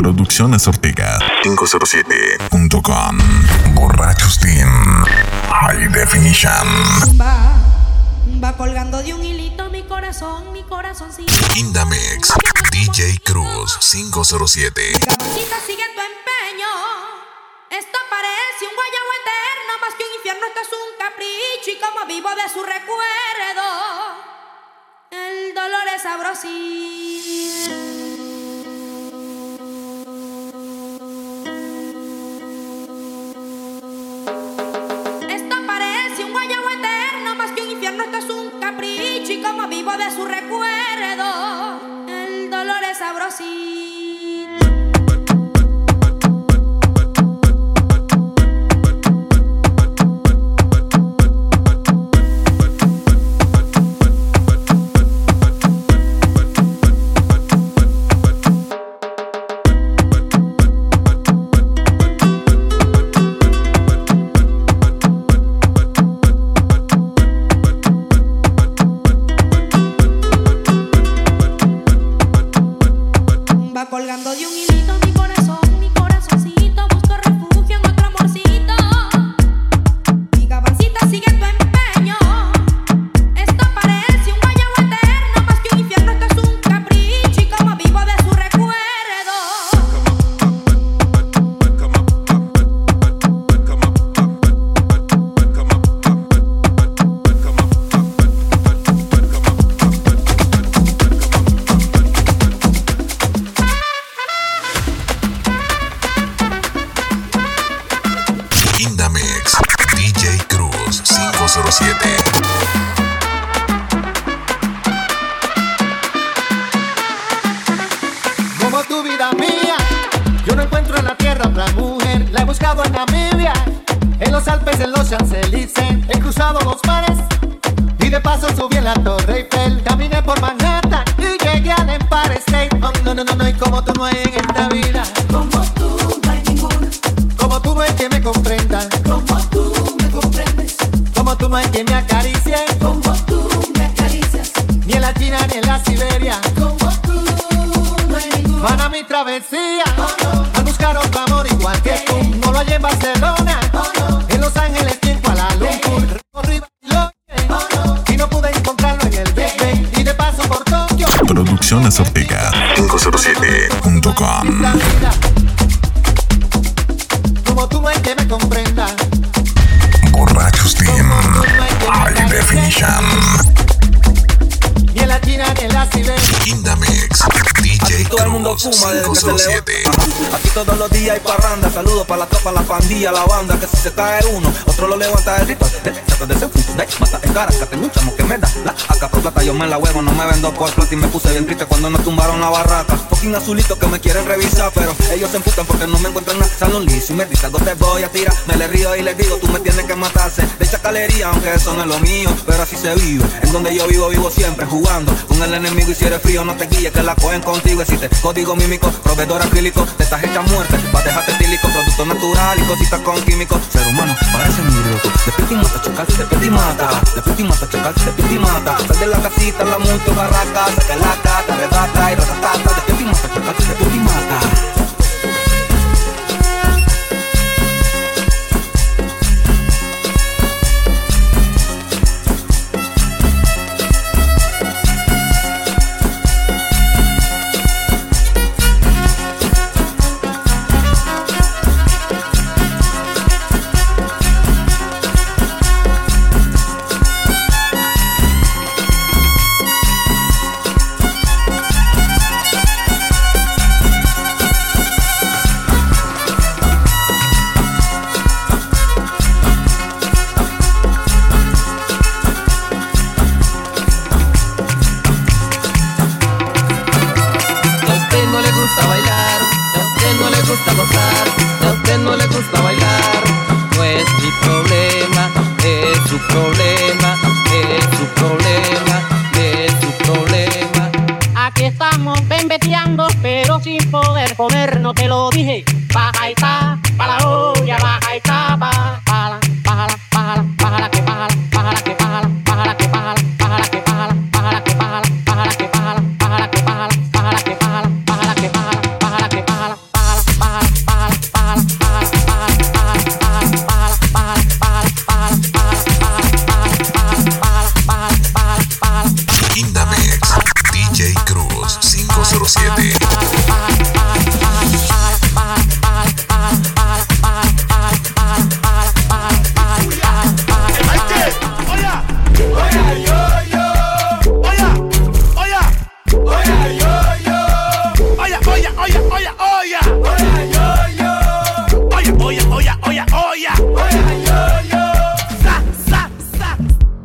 Producciones Ortega 507.com. Borrachos Team High Definition. Va colgando de un hilito mi corazoncito. Indamix DJ Cruz 507. Caballita, sigue tu empeño. Esto parece un guayabo eterno, más que un infierno, esto es un capricho. Y como vivo de su recuerdo, el dolor es sabrosísimo. Esto es un capricho y como vivo de su recuerdo, el dolor es sabrosísimo. Colgando de un hilito mi corazoncito, busco refugio en otro amorcito. Mi gabancita, sigue tu empeño. Esto parece un guayabo eterno, más que un infierno, esto es un capricho. Y como vivo de su recuerdo, Indamix DJ Cruz 507. Como tu vida mía, yo no encuentro en la tierra otra mujer. La he buscado en Namibia, en los Alpes, en los Champs-Élysées. He cruzado los mares y de paso subí en la Torre Eiffel. Caminé por Manhattan y llegué al Empire State. Oh, no, y como tú no hay en esta vida. Como tú no hay ninguno. Como tú no hay que me comprenda. Como tú me comprendes. Como tú no hay que me acaricie. Como tú me acaricias. Ni en la China ni en la Siberia. Como tú no hay ninguno. Van a mi travesía, a buscar otro amor igual que tú. No lo hallé en Barcelona, en Los Ángeles ni en Kuala Lumpur. Recorrí Bariloche, y no pude encontrarlo en el Big Ben. Y de paso por Tokio. Producciones Ortega 507.com. Como tú no hay que me comprenda. Borrachos Team High Definition. Ni en la China ni en la Siberia. Indamix DJ todo el mundo Cruz fuma desde que se 507. levanta. Aquí todos los días hay parranda. Saludos para la tropa, la pandilla, la banda. Que si se cae uno, otro lo levanta el ritual. Trata de ser mata en cara, que tengo un chamo que me da la acá por plata. Yo me la huevo, no me vendo por plata. Y me puse bien triste cuando nos tumbaron la barraca. Fucking azulito que me quieren revisar, pero ellos se emputan porque no me encuentran nada. Salón liso y me dice algo te voy a tirar. Me le río y les digo, tú me tienes que matarse. De chacalería, aunque eso no es lo mío, pero así se vive. En donde yo vivo siempre jugando con el enemigo. Y si eres frío, no te guíes, que la cogen contigo. Existe código mímico, proveedor acrílico. Te estás hecha muerte, pa' dejarte tílico. Producto natural y cositas con químicos. Ser humano, parece un idiota. De piti mata, chocarse, de piti mata. De piti mata, chocarse, de piti mata. Sal de la casita, la multo, barraca. Saca la cata, redata y ratatata. De piti mata, chocarse, de piti mata. comer, no te lo dije. Baja y ta, pa' la olla, baja y ta, bájala, bájala, bájala, bájala, que bájala, bájala, que bájala, bájala, que bájala, bájala, que bájala, bájala, que bájala, bájala, que bájala, bájala, que bájala, bájala, que bájala, bájala, que bájala, bájala, que bájala. oya, oya. Oya, yo, yo. Oya, oya, oya, oya, oya. Oya, yo, yo. Sa, sa, sa.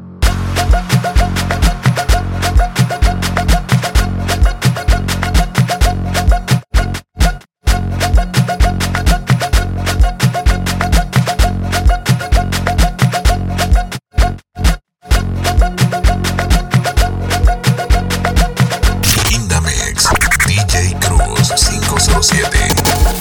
Indamix, DJ Cruz 507.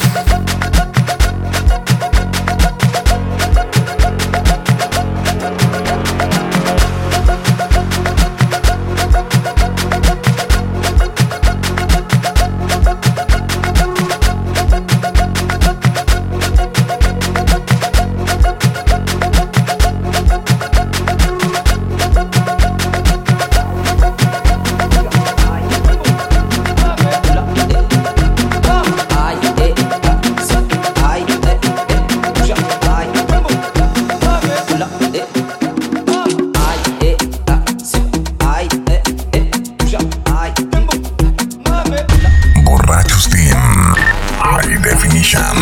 Borrachos Team, High Definition.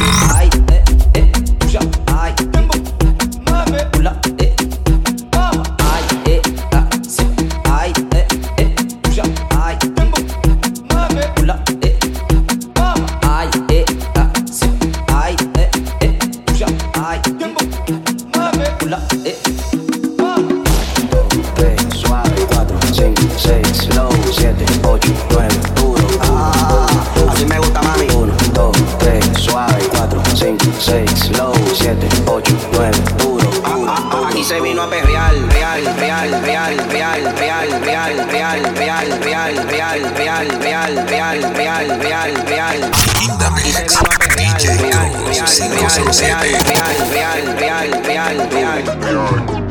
Suave, 4, 5, 6, slow, 7, 8, 9, duro. Así me gusta, mami. 1, 2, 3, suave, 4, 5, 6, slow, 7, 8, 9, duro. Aquí se vino a perrear, real, real, real, real, real, real, real, real, real, real, real, real, real, real, real, real. Indamix, DJ Cruz 507. Real, real, real, real, real.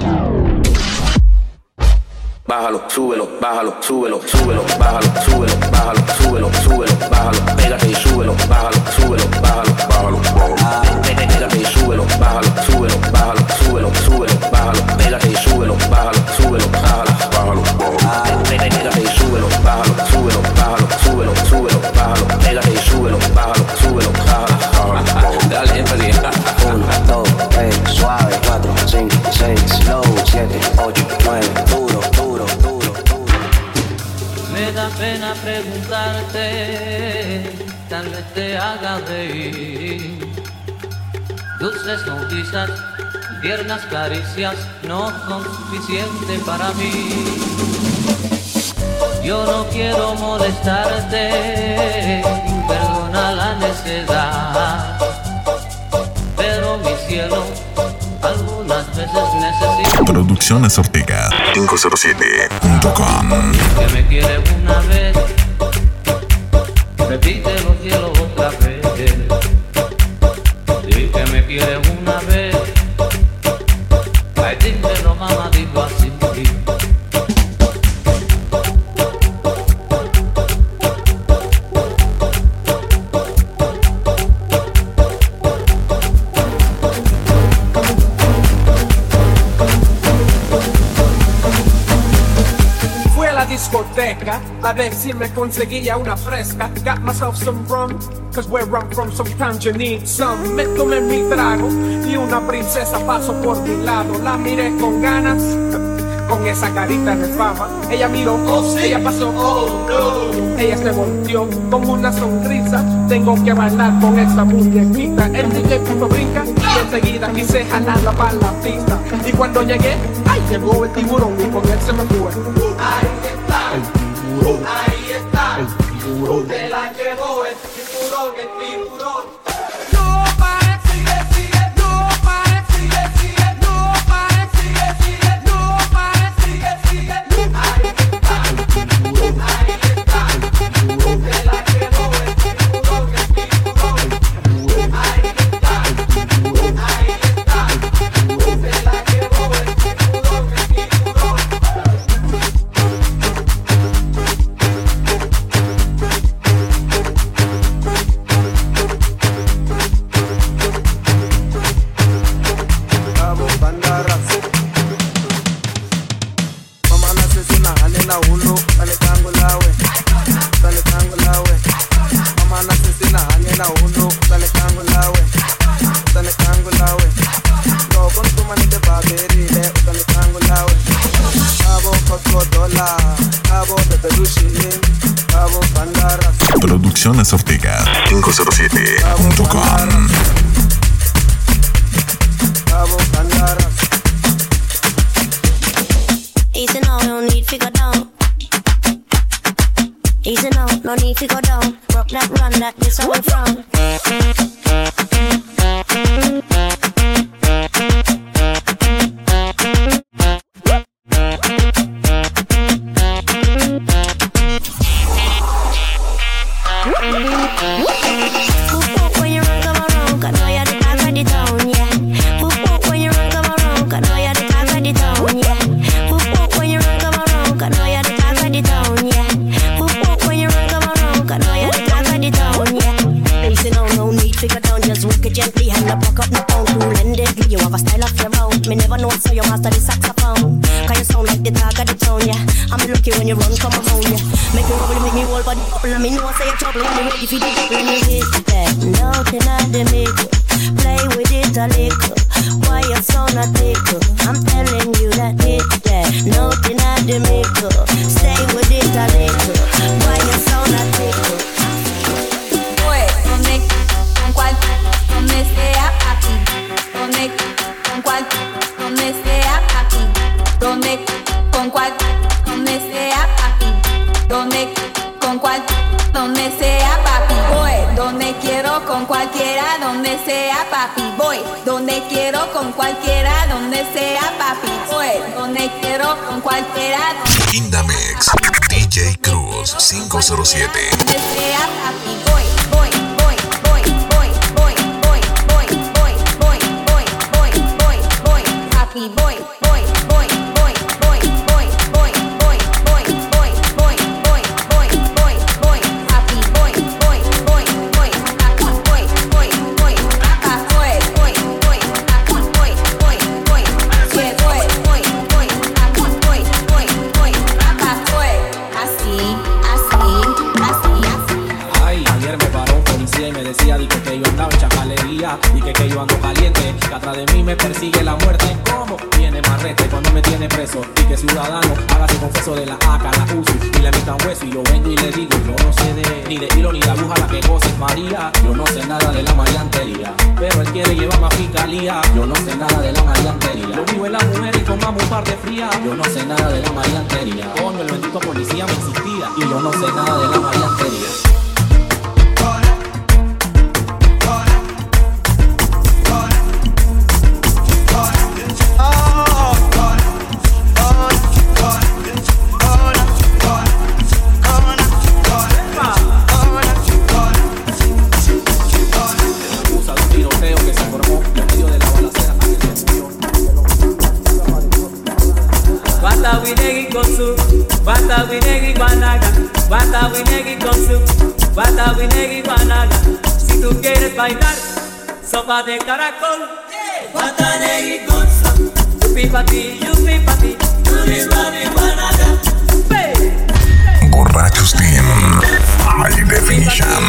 Bájalo, súbelo, bájalo, súbelo, súbelo, bájalo, súbelo, bájalo, súbelo, súbelo, bájalo, pégate y súbelo, bájalo, súbelo, bájalo, bájalo, bájalo. Pégate y súbelo, bájalo, súbelo, bájalo, súbelo, súbelo, bájalo, pégate y súbelo, bájalo, súbelo, bájalo, bájalo, bájalo. Pégate y súbelo, bájalo, súbelo, bájalo, súbelo, súbelo, bájalo, pégate y súbelo, bájalo, súbelo, bájalo, bájalo. Dale énfasis. 1, 2, 3, suave, 4, 5, 6, slow, 7, 8, 9, duro, duro, duro, duro. Me da pena preguntarte, tal vez te haga reír. Dulces noticias, tiernas caricias no son suficientes para mí. Yo no quiero molestarte, perdona la necedad, pero mi cielo, algunas veces necesito Producciones Ortega 507.com. que me quiere una vez, repítelo cielo otra vez. Di que me quiere una vez, ay dímelo mamá, digo así. Fui a la discoteca a ver si me conseguía una fresca. Got myself some rum, cause where I'm from sometimes you need some. Me tomé mi trago y una princesa pasó por mi lado. La miré con ganas, con esa carita de fama. Ella miró, oh sí, ella pasó, oh no. Ella se volteó con una sonrisa. Tengo que bailar con esa muñequita. El DJ puso brinca y enseguida quise jalarla para la pista. Y cuando llegué, ay, llegó el tiburón y con él se me fue. Ahí está, el tiburón. Ahí está, el tiburón. Se la llevó el tiburón, el tiburón. No pare, sigue, sigue. No pare, sigue, sigue. No pare, sigue, sigue. No pare, sigue, sigue. Ahí está, el tiburón. Ahí está, el tiburón. Se la llevó el tiburón, el tiburón. Ahí está, el tiburón. Ahí está, el tiburón. Se la llevó el tiburón, el tiburón. la uno, dale cangula, we. Dale cangula, we. Go con tu manita pa' querirle, dale cangula, we. Cabo, cocodola, cabo, peperushilin, cabo, pandara. Producciones Ortega 507.com. Cabo, pandara. Easy now, no need to go down. Easy now, no need to go down. Rock that, run that, this how we from. When you run, come around, I know you're the talk of the town, yeah. When you run, come around, I know you're the talk of the town, yeah. When you run, come around, I know you're the talk of the town, yeah. When you run, come around, I know you're the talk of the town, yeah. Listen, no need to go down, just walk it gently, hand the back up, no pound, cool and deadly. You have a style of your own, me never know, so you master the saxophone. Cause you sound like the talk of the town, yeah. I'm lucky when you run, come around, yeah. Make me wobble, make me whole body bubble, and me know say you're trouble when you ready for the double. When you hit that nothing I the make play with it a little. Why you so not tickle? I'm telling you that hit that nothing I the make stay with it a little. Why you so not tickle? Pues, con cual, donde sea aquí. Con cual, donde sea aquí. Con cual, donde sea aquí. Con cual, donde sea papi. Voy, donde quiero con cualquiera, donde sea papi. Voy, donde quiero con cualquiera, donde sea papi. Voy, donde quiero con cualquiera, Indamix, DJ Cruz 507. donde sea papi. Voy, voy, voy, voy, voy, voy, voy, voy, voy, voy, voy, voy, voy, voy, papi, voy, voy, voy, voy, voy, voy, voy, voy, voy, voy, voy, voy, voy, voy, voy, papi, voy, voy, voy, voy, aqua, voy, voy, voy, apa, voy, voy, voy, aqua, voy, voy, voy, yeah, voy, voy, voy, aqua, voy, voy, voy, apa, voy, así, así, así, así. Ay, ayer me paró un policía y me decía dijo que yo andaba en chacalería y que yo ando caliente, que atrás de mí me persigue la muerte. ¿Cómo? Viene marrete cuando me tiene preso y que ciudadano hágase confeso de la AK, la UCI y le metan hueso y yo vengo y le digo yo no sé ni de hilo ni de aguja la que goce María, yo no sé nada de la maleantería, pero él quiere llevarme a fiscalía, yo no sé nada de la maleantería, lo vivo en la mujer y tomamos un par de frías, yo no sé nada de la maleantería, coño el bendito policía me insistía y yo no sé nada de la maleantería. Si tú quieres bailar, sopa de caracol, guatanegui con su, yupi pa' ti, Borrachos Team, High Definition.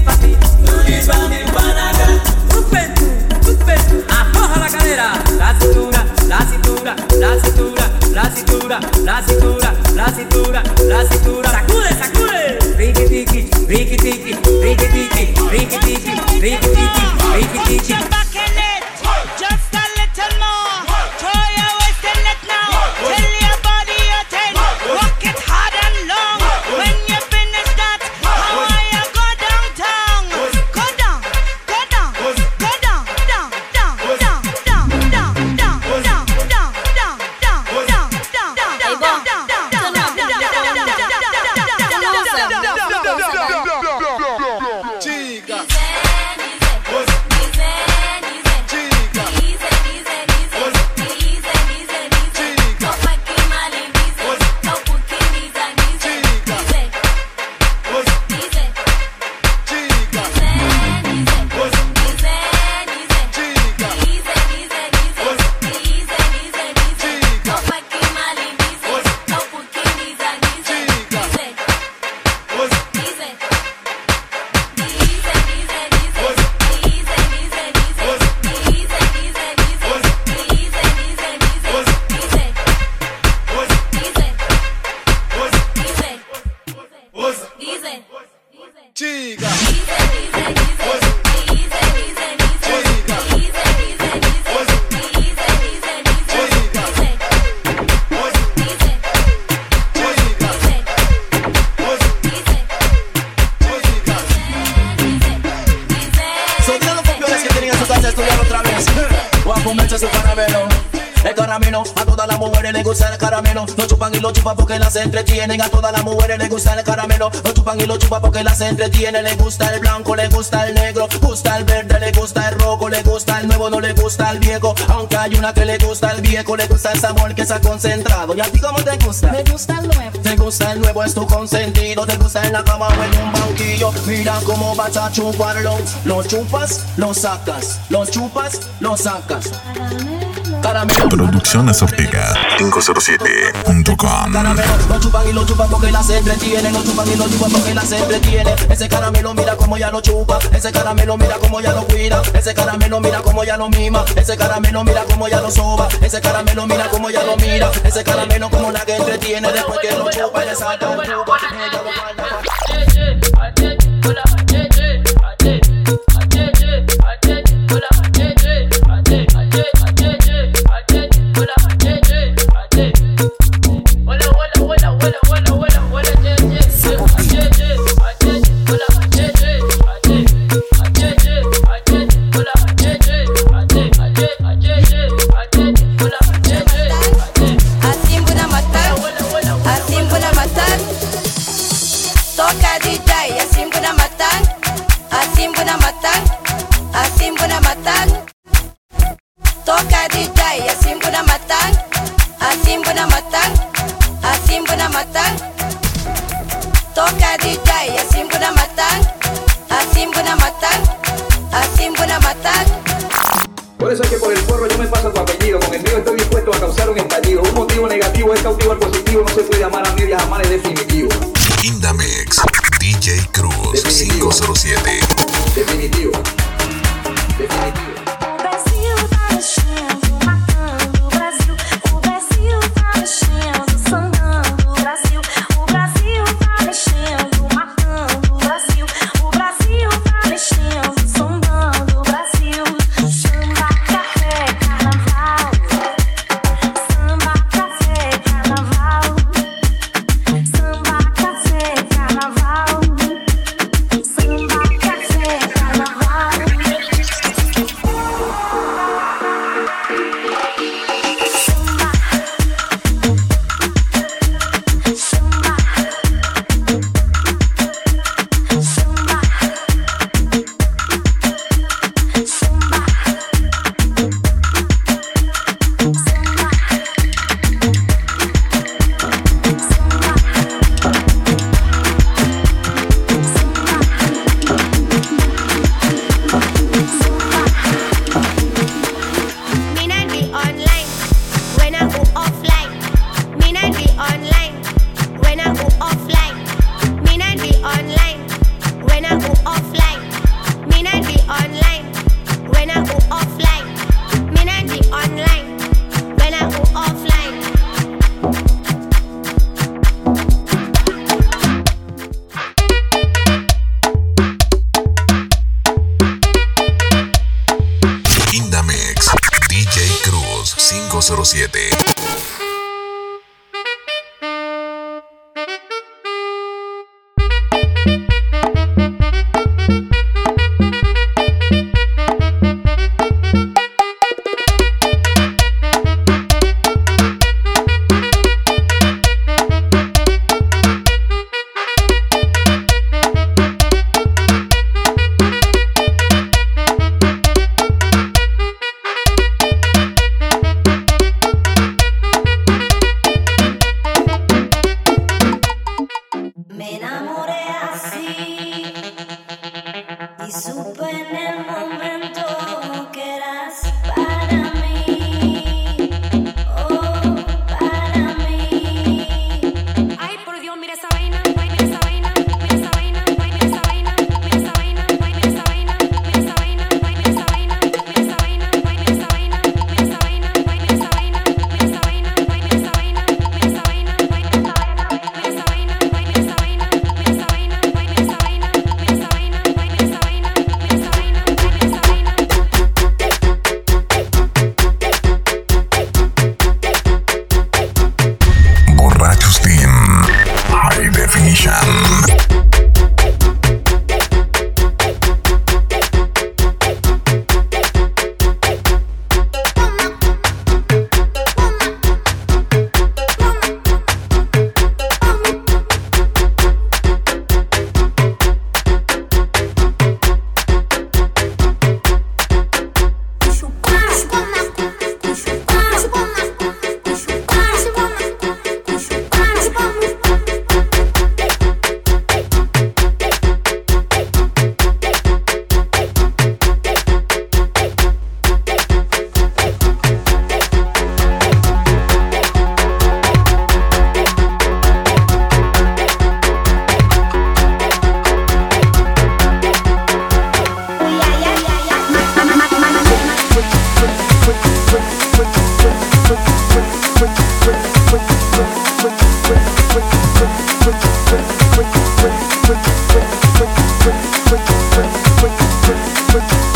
Afloja la cadera, la cintura, la cintura, la cintura, la cintura, la cintura, la cintura, la cintura. Sacude, sacude. Riki tiki, riki tiki, riki tiki, riki tiki, riki tiki, riki tiki. Back in it, just a little more. Throw your waist in it now. Tell your body your ten. Rock it hard and long. When you finish that, how you go downtown? Go down, go down, go down, down, down, down, down, down, down, down, down, down, down, down, down, down, down, Chica. Dice, chicas, voy a comerse su caramelo. El caramelo, a todas las mujeres les gusta el caramelo. Lo chupan y lo chupan porque las entretienen. A todas las mujeres les gusta el caramelo. Lo chupan y lo chupan porque las entretienen. Le gusta el blanco, le gusta el negro, gusta el verde, le gusta el rojo, le gusta el nuevo, no le gusta el viejo. Aunque hay una que le gusta el viejo, le gusta el sabor que se ha concentrado. ¿Y a ti cómo te gusta? Me gusta el nuevo. Te gusta el nuevo, es tu consentido. Te gusta en la cama o en un banquillo. Mira cómo vas a chuparlo. Lo chupas, lo sacas. Lo chupas, lo sacas. Caramelo. Producciones Ortega 507.com. Caramelo, lo chupan y lo chupan porque las entretienen. Lo chupan y lo chupan porque las entretienen. Ese caramelo mira como ya lo chupa. Ese caramelo mira como ya lo cuida. Ese caramelo mira como ya lo mima. Ese caramelo mira como ya lo soba. Ese caramelo mira como ya lo mira. Ese caramelo como la que entretiene. Después que lo chupa le salta el chupa. Por eso es que por el forro yo me paso tu apellido. Con el mío estoy dispuesto a causar un estallido. Un motivo negativo es cautivo al positivo. No se puede amar a medias, amar es definitivo. Indamix, DJ Cruz 507. Definitivo. Definitivo. O Brasil tá mexendo, matando o Brasil. O Brasil tá mexendo, sambando o Brasil. O Brasil tá mexendo, matando o Brasil. O Brasil tá mexendo, sambando o Brasil. Samba, café, carnaval. Samba, café, carnaval. Samba, café, carnaval. Samba, café, carnaval. Indamix, DJ Cruz 507. Me enamoré así y supe en el momento que eras para mí, oh, para mí. Ay, por Dios, mira esa vaina, ay, mira esa vaina, mira esa vaina, ay, mira esa vaina, mira esa vaina, ay, mira esa vaina, mira esa vaina, ay, mira esa vaina, mira esa vaina, ay, mira esa vaina, mira esa vaina, ay, mira esa vaina, mira esa vaina, ay, mira esa vaina, mira esa vaina, ay, mira esa vaina, mira esa vaina, ay, mira esa vaina, mira esa vaina, ay, mira esa vaina, mira esa vaina, mira esa vaina, mira esa vaina, mira esa vaina.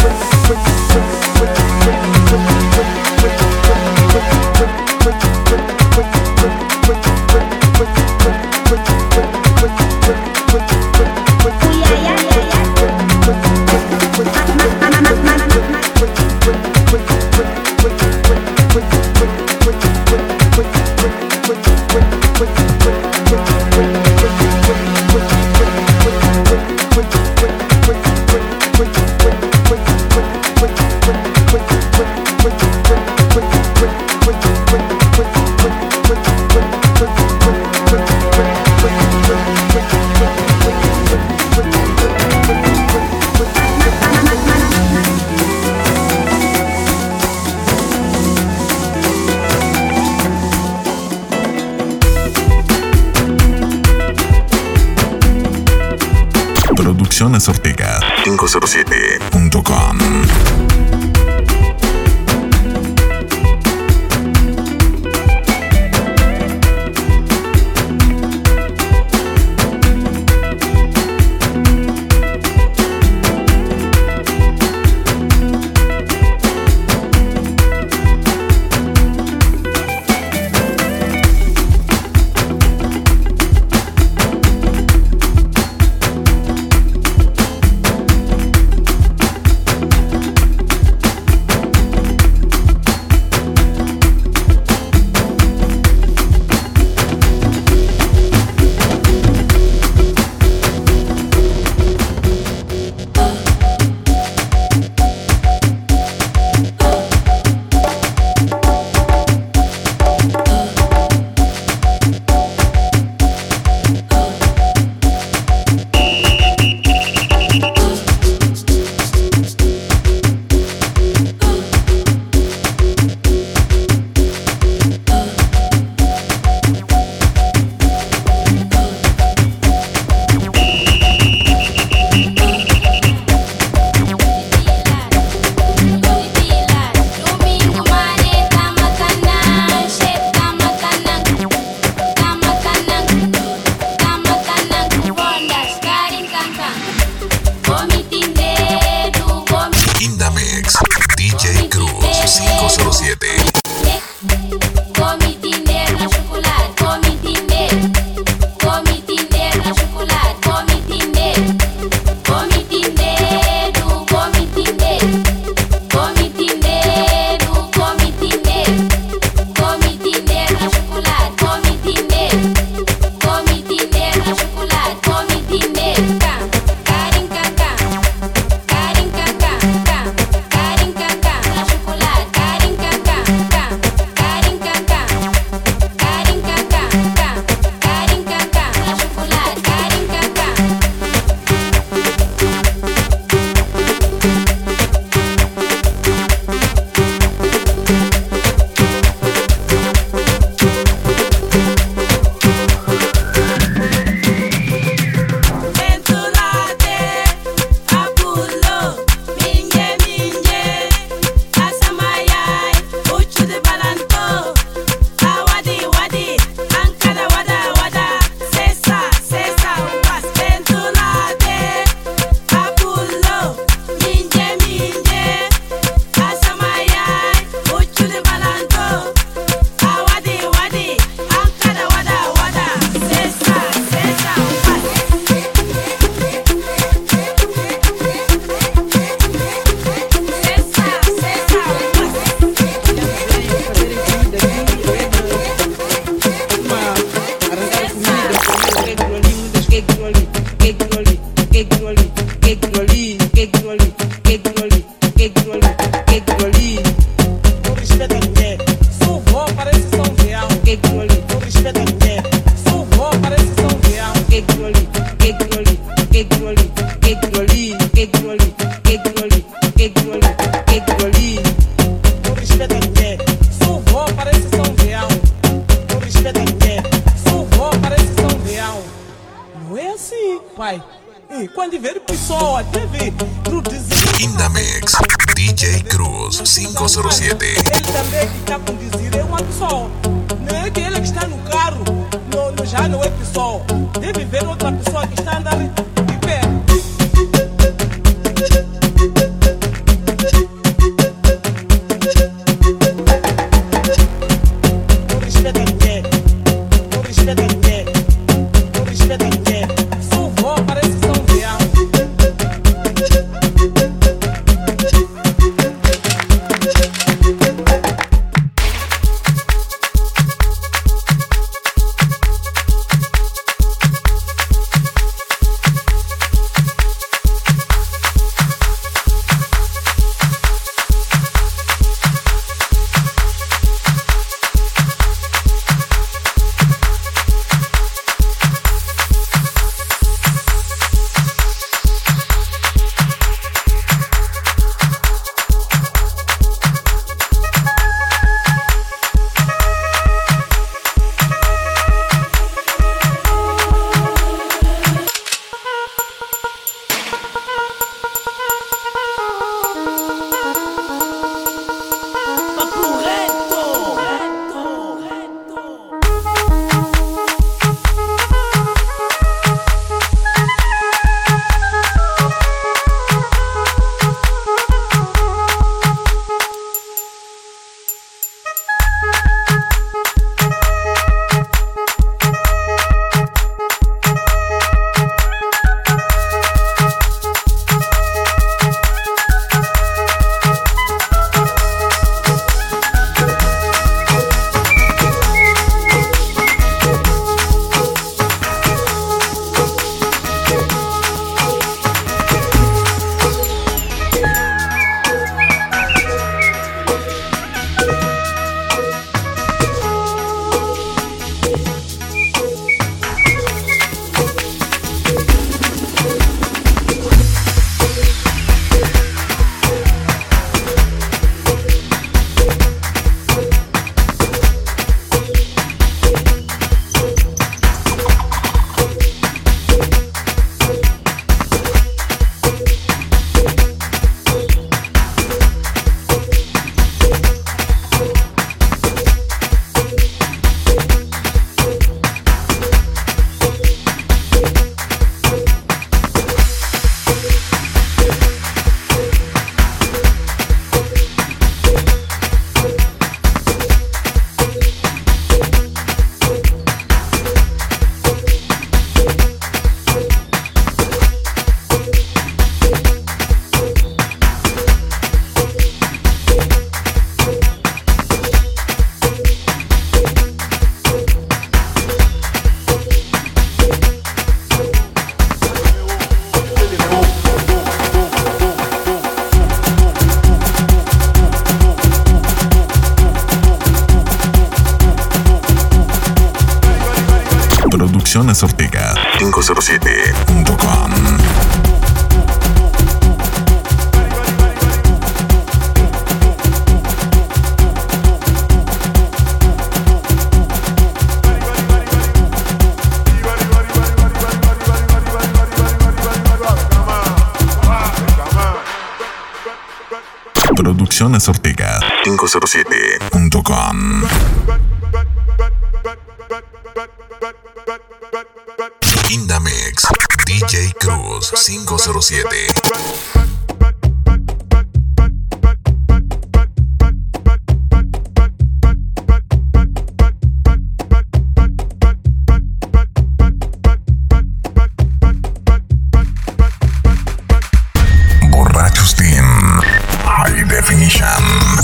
Producciones Ortega 507.com. pai. E quando ver pessoa, deve produzir. Indamix, DJ Cruz 507. Ele também está com dizer, é uma pessoa. Não é que ele que está no carro, já não é pessoa. Deve ver outra pessoa que está andando de pé. Producciones Ortega 507.com. Producciones Ortega 507.com. Indamix DJ Cruz 507. Borrachos Team High Definition.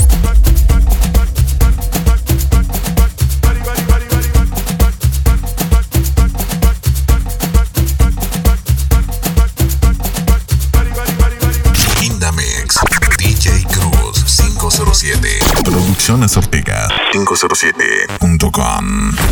Indamix DJ Cruz 507. Producciones Ortega 507.com.